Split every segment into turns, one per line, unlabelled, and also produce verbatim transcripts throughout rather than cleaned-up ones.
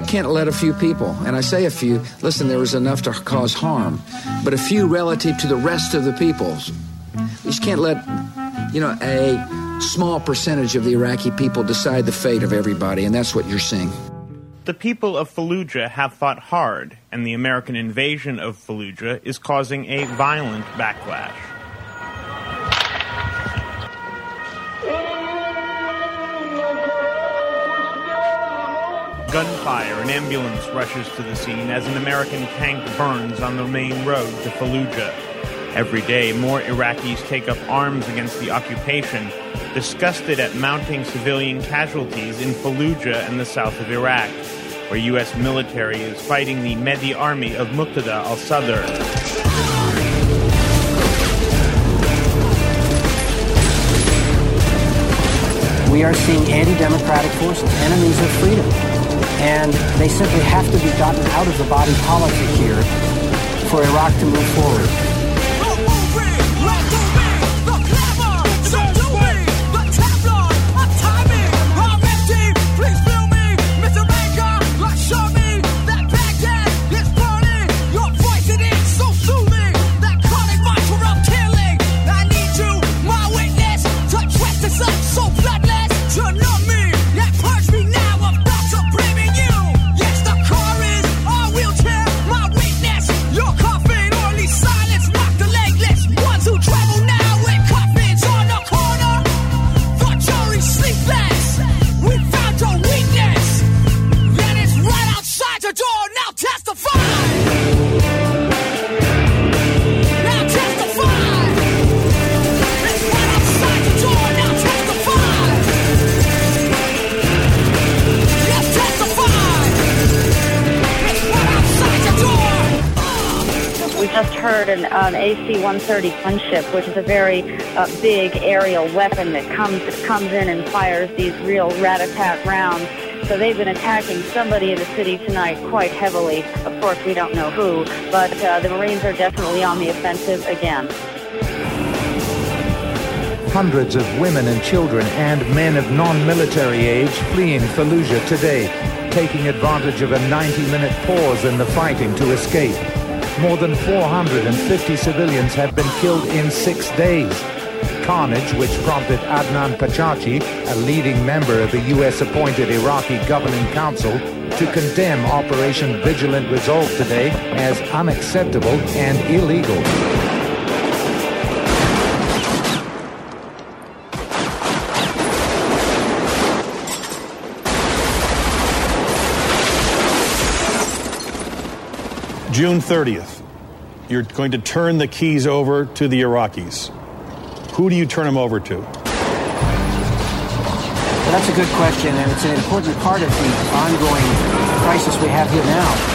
can't let a few people, and I say a few, listen, there was enough to cause harm, but a few relative to the rest of the peoples. You just can't let, you know, a small percentage of the Iraqi people decide the fate of everybody, and that's what you're seeing.
The people of Fallujah have fought hard, and the American invasion of Fallujah is causing a violent backlash. Gunfire, an ambulance rushes to the scene as an American tank burns on the main road to Fallujah. Every day, more Iraqis take up arms against the occupation, disgusted at mounting civilian casualties in Fallujah and the south of Iraq, where U S military is fighting the Mahdi army of Muqtada al-Sadr.
We are seeing anti-democratic forces, enemies of freedom. And they simply have to be gotten out of the body politic here for Iraq to move forward.
An um, A C one thirty gunship, which is a very uh, big aerial weapon that comes that comes in and fires these real rat-a-tat rounds. So they've been attacking somebody in the city tonight quite heavily. Of course, we don't know who, but uh, the Marines are definitely on the offensive again.
Hundreds of women and children and men of non-military age fleeing Fallujah today, taking advantage of a ninety-minute pause in the fighting to escape. More than four hundred fifty civilians have been killed in six days. Carnage, which prompted Adnan Pachachi, a leading member of the U S-appointed Iraqi Governing Council, to condemn Operation Vigilant Resolve today as unacceptable and illegal.
June thirtieth, you're going to turn the keys over to the Iraqis. Who do you turn them over to?
Well, that's a good question, and it's an important part of the ongoing crisis we have here now.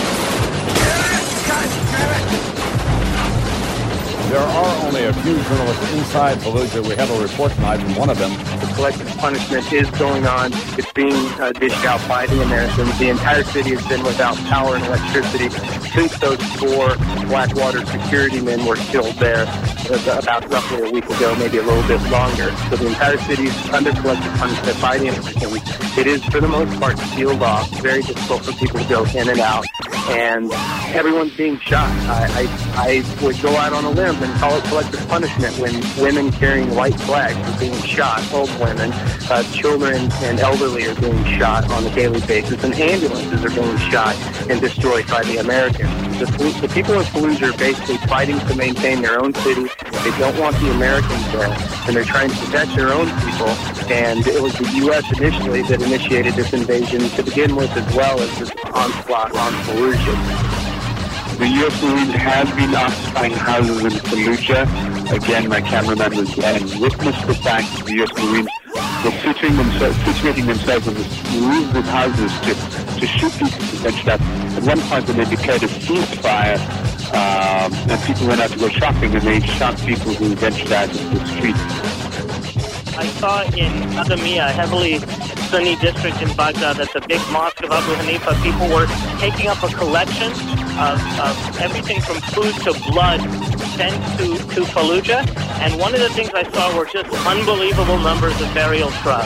There are only a few journalists inside Fallujah. We have a report tonight from one of them.
The collective punishment is going on. It's being uh, dished out by the Americans. The entire city has been without power and electricity since those four Blackwater security men were killed there uh, about roughly a week ago, maybe a little bit longer. So the entire city is under collective punishment by the Americans. It is, for the most part, sealed off. Very difficult for people to go in and out. And everyone's being shot. I, I, I would go out on a limb and call it collective punishment when women carrying white flags are being shot, old women, uh, children and elderly are being shot on a daily basis, and ambulances are being shot and destroyed by the Americans. The, the people of Fallujah are basically fighting to maintain their own city. They don't want the Americans there, and they're trying to protect their own people. And it was the U S initially that initiated this invasion to begin with, as well as this onslaught on Fallujah.
The U S Marines have been occupying houses in Fallujah. Again, my cameraman was there and witnessed the fact that the U S Marines were situating themselves, situating themselves on the roofs of houses to, to shoot people who ventured out. At one point, when they declared a ceasefire, um, and people went out to go shopping, and they shot people who ventured out into the street.
I saw in Adamiyah, a heavily Sunni district in Baghdad, at the big mosque of Abu Hanifa, people were taking up a collection of, of everything from food to blood sent to, to Fallujah. And one of the things I saw were just unbelievable numbers of burial trucks.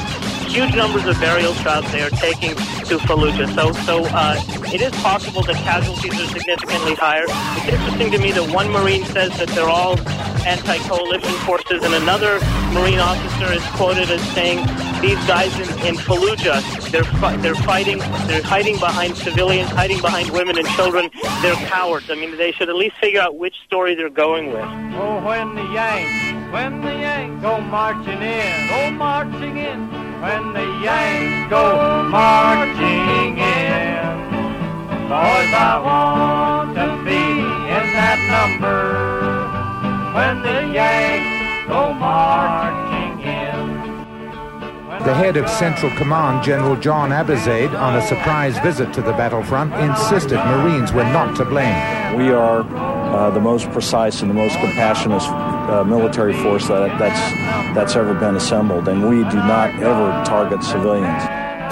huge numbers of burial shrouds they are taking to Fallujah. So, so uh, it is possible that casualties are significantly higher. It's interesting to me that one Marine says that they're all anti-coalition forces, and another Marine officer is quoted as saying these guys in, in Fallujah, they're fi- they're fighting, they're hiding behind civilians, hiding behind women and children. They're cowards. I mean, they should at least figure out which story they're going with.
Oh, when the Yanks, when the Yanks go marching in, go marching in, when the Yanks go marching in, boys, I want to be in that number. When the Yanks go marching in.
The head of Central Command, General John Abizaid, on a surprise visit to the battlefront, insisted Marines were not to blame.
We are uh, the most precise and the most compassionate uh, military force that, that's, that's ever been assembled, and we do not ever target civilians.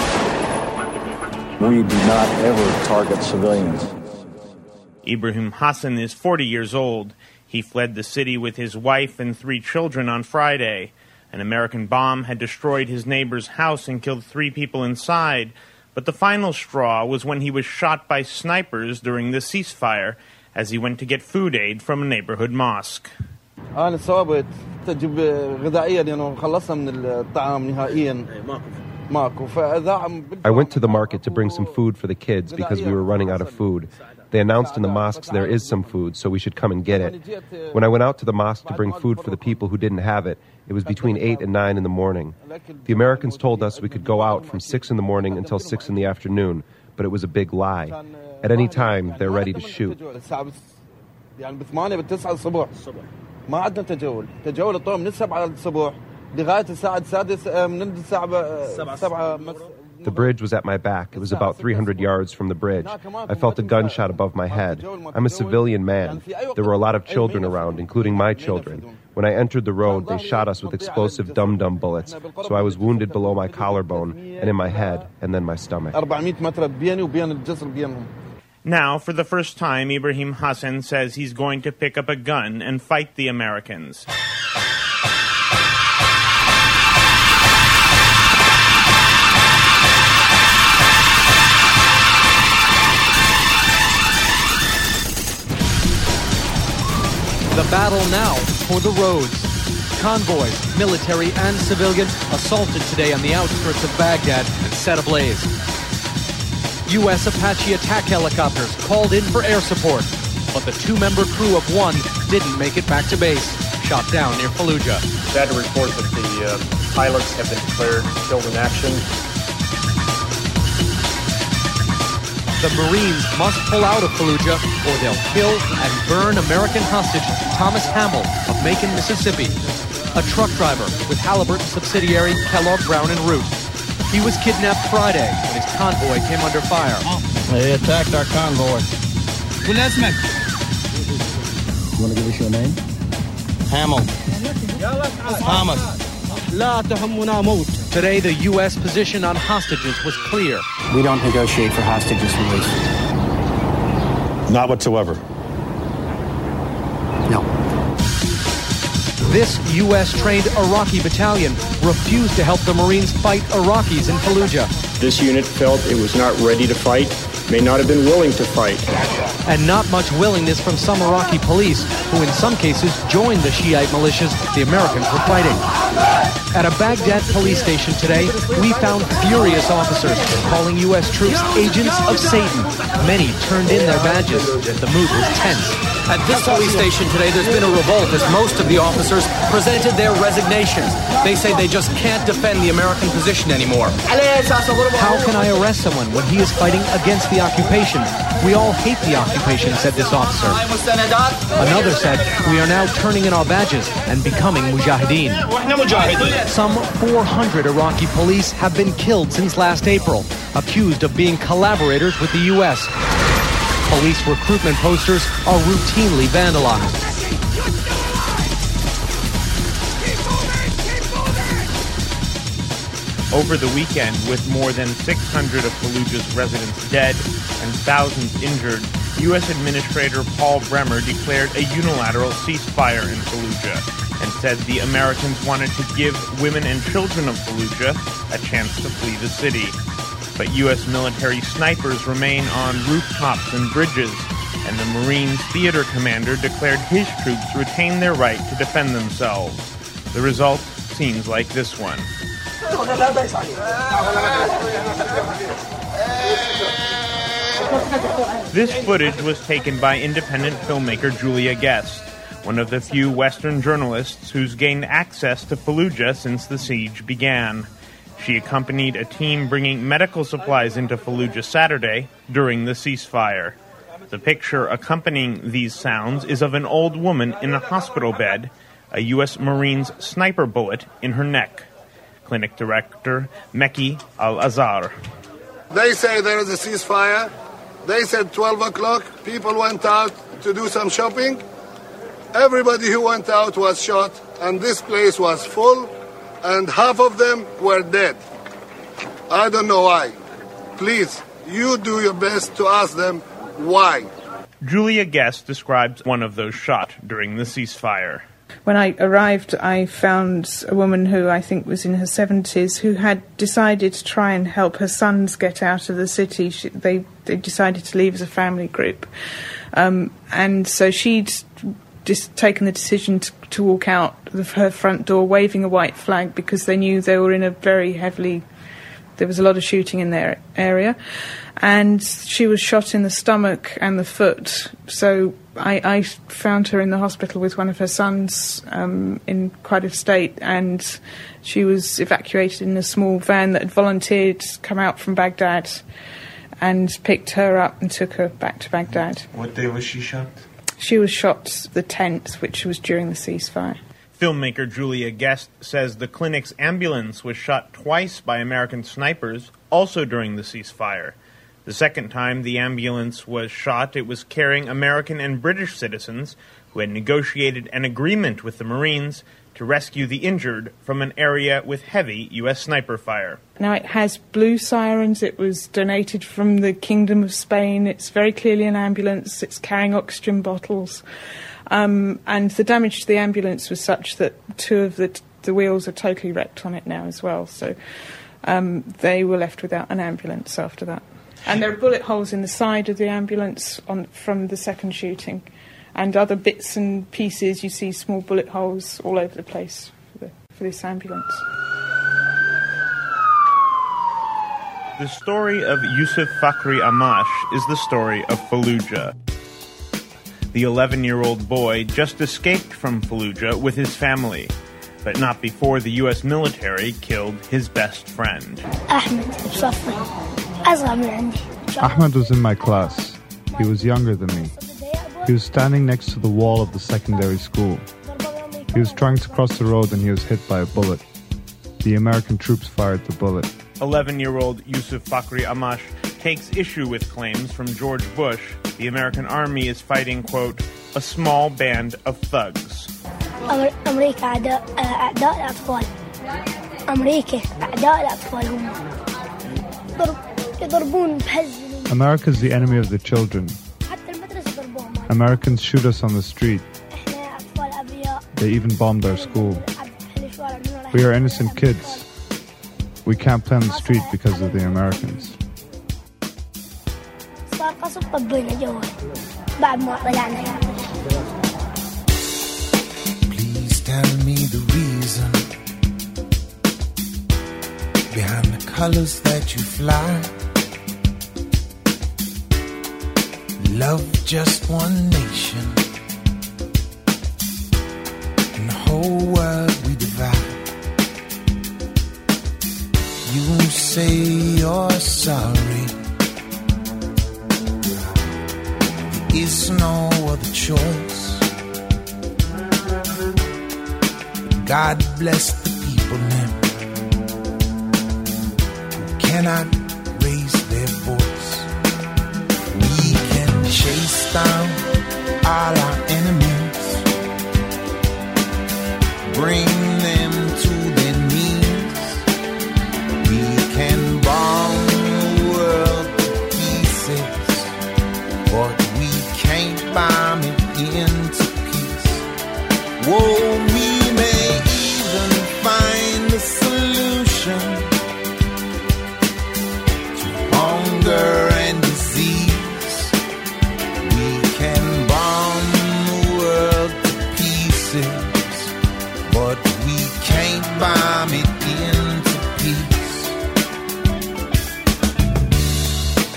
We do not ever target civilians.
Ibrahim Hassan is forty years old. He fled the city with his wife and three children on Friday. An American bomb had destroyed his neighbor's house and killed three people inside, but the final straw was when he was shot by snipers during the ceasefire as he went to get food aid from a neighborhood mosque.
أنا صابت تجيب غذائية لأنه خلصنا من الطعام نهائيا.
I went to the market to bring some food for the kids because we were running out of food. They announced in the mosques there is some food, so we should come and get it. When I went out to the mosque to bring food for the people who didn't have it, it was between eight and nine in the morning. The Americans told us we could go out from six in the morning until six in the afternoon, but it was a big lie. At any time, they're ready to shoot. The bridge was at my back. It was about three hundred yards from the bridge. I felt a gunshot above my head. I'm a civilian man. There were a lot of children around, including my children. When I entered the road, they shot us with explosive dum-dum bullets, so I was wounded below my collarbone and in my head and then my stomach.
Now, for the first time, Ibrahim Hassan says he's going to pick up a gun and fight the Americans.
The battle now for the roads. Convoys, military and civilian, assaulted today on the outskirts of Baghdad and set ablaze. U S Apache attack helicopters called in for air support, but the two-member crew of one didn't make it back to base, shot down near Fallujah.
Sad to report that the uh, pilots have been declared killed in action.
The Marines must pull out of Fallujah or they'll kill and burn American hostage Thomas Hamill of Macon, Mississippi, a truck driver with Halliburton subsidiary Kellogg Brown and Root. He was kidnapped Friday when his convoy came under fire.
They attacked our convoy.
You want to give us your name?
Hamill. Thomas.
Today, the U S position on hostages was clear.
We don't negotiate for hostages release.
Not whatsoever.
No.
This U S-trained Iraqi battalion refused to help the Marines fight Iraqis in Fallujah.
This unit felt it was not ready to fight, may not have been willing to fight.
And not much willingness from some Iraqi police, who in some cases joined the Shiite militias the Americans were fighting. At a Baghdad police station today, we found furious officers calling U S troops agents of Satan. Many turned in their badges. The mood was tense.
At this police station today, there's been a revolt as most of the officers presented their resignations. They say they just can't defend the American position anymore.
How can I arrest someone when he is fighting against the occupation? We all hate the occupation, said this officer. Another said, we are now turning in our badges and becoming mujahideen. Some four hundred Iraqi police have been killed since last April, accused of being collaborators with the U S. Police recruitment posters are routinely vandalized.
Over the weekend, with more than six hundred of Fallujah's residents dead and thousands injured, U S Administrator Paul Bremer declared a unilateral ceasefire in Fallujah and said the Americans wanted to give women and children of Fallujah a chance to flee the city. But U S military snipers remain on rooftops and bridges, and the Marines theater commander declared his troops retain their right to defend themselves. The result seems like this one. This footage was taken by independent filmmaker Julia Guest, one of the few Western journalists who's gained access to Fallujah since the siege began. She accompanied a team bringing medical supplies into Fallujah Saturday during the ceasefire. The picture accompanying these sounds is of an old woman in a hospital bed, a U S Marine's sniper bullet in her neck. Clinic director Mekki Al-Azhar.
They say there is a ceasefire. They said twelve o'clock. People went out to do some shopping. Everybody who went out was shot, and this place was full, and half of them were dead. I don't know why. Please, you do your best to ask them why.
Julia Guest describes one of those shot during the ceasefire.
When I arrived, I found a woman who I think was in her seventies who had decided to try and help her sons get out of the city. She, they, they decided to leave as a family group. Um, and so she'd just taken the decision to, to walk out of her front door waving a white flag because they knew they were in a very heavily... There was a lot of shooting in their area. And she was shot in the stomach and the foot. So I, I found her in the hospital with one of her sons um, in quite a state, and she was evacuated in a small van that had volunteered to come out from Baghdad and picked her up and took her back to Baghdad.
What day was she shot?
She was shot the tenth, which was during the ceasefire.
Filmmaker Julia Guest says the clinic's ambulance was shot twice by American snipers, also during the ceasefire. The second time the ambulance was shot, it was carrying American and British citizens who had negotiated an agreement with the Marines to rescue the injured from an area with heavy U S sniper fire.
Now, it has blue sirens. It was donated from the Kingdom of Spain. It's very clearly an ambulance. It's carrying oxygen bottles. Um, and the damage to the ambulance was such that two of the, t- the wheels are totally wrecked on it now as well. So um, they were left without an ambulance after that. And there are bullet holes in the side of the ambulance on, from the second shooting. And other bits and pieces, you see small bullet holes all over the place for, the, for this ambulance.
The story of Yusuf Fakhri Amash is the story of Fallujah. The eleven-year-old boy just escaped from Fallujah with his family, but not before the U S military killed his best friend.
Ahmed was in my class. He was younger than me. He was standing next to the wall of the secondary school. He was trying to cross the road and he was hit by a bullet. The American troops fired the bullet.
eleven-year-old Yusuf Fakhri Amash takes issue with claims from George Bush the American army is fighting, quote, a small band of thugs.
أمريكا أعداء أعداء الأطفال. أمريكا أعداء الأطفال هم. يضربون بهزلون.
America is the enemy of the children. Americans shoot us on the street. They even bombed our school. We are innocent kids. We can't play on the street because of the Americans.
Please tell me the reason behind the colors that you fly. Love just one nation, and the whole world we divide. You say you're sorry. There is no other choice. God bless the people now who cannot raise their voice. We can chase down all our enemies, bring them to their knees. We can bomb the world to pieces, but we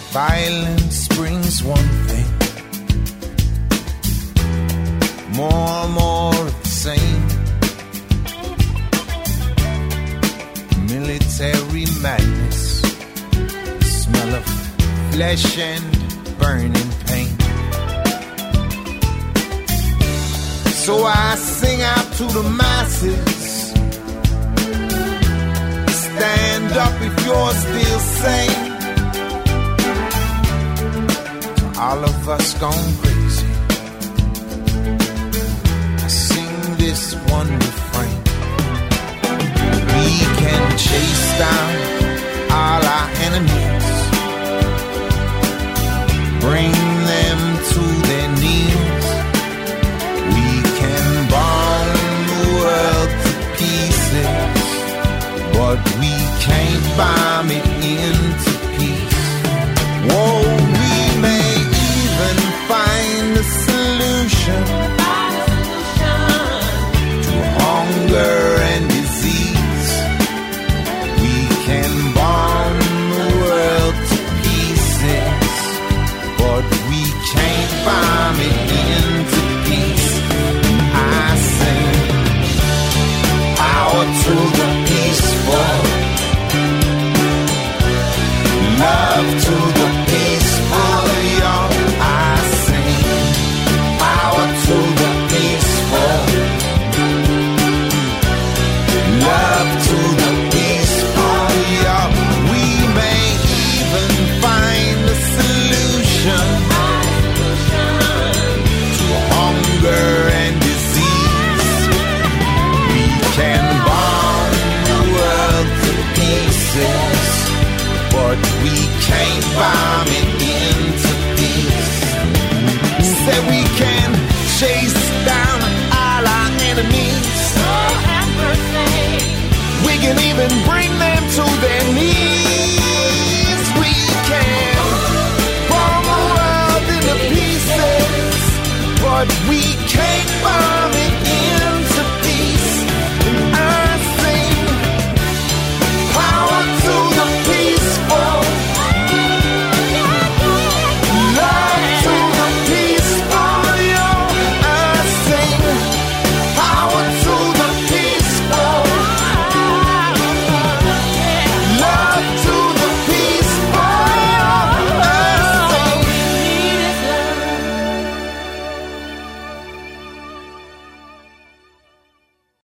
Violence brings one thing, more and more of the same. Military madness, smell of flesh and burning pain. So I sing out to the masses, stand up if you're still sane. All of us gone crazy, I sing this one refrain. We can chase down all our enemies, bring them to their knees. We can bomb the world to pieces, but we can't bomb it into peace. Whoa, we may even find a solution to hunger and disease. We can bomb the world to pieces, but we can't bomb it into peace. I sing power to the peaceful, love to the peaceful, y'all. I sing power to the peaceful, love to the peaceful, y'all. We may even find a solution to hunger and disease. We can bomb the world to pieces, but we can't bomb it into peace. Say we can chase down all our enemies, we can even bring them to their knees. We can bomb the world into pieces, but we